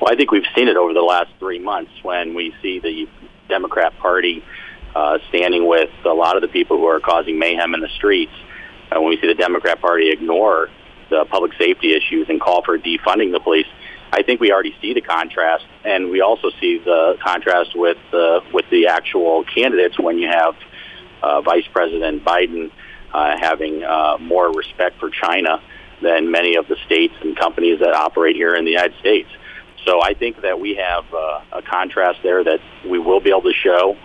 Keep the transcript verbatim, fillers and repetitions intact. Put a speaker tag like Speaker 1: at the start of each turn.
Speaker 1: Well, I think we've seen it over the last three months when we see the Democrat Party uh, standing with a lot of the people who are causing mayhem in the streets. And when we see the Democrat Party ignore the public safety issues and call for defunding the police, I think we already see the contrast. And we also see the contrast with, uh, with the actual candidates when you have uh, Vice President Biden uh, having uh, more respect for China than many of the states and companies that operate here in the United States. So I think that we have uh, a contrast there that we will be able to show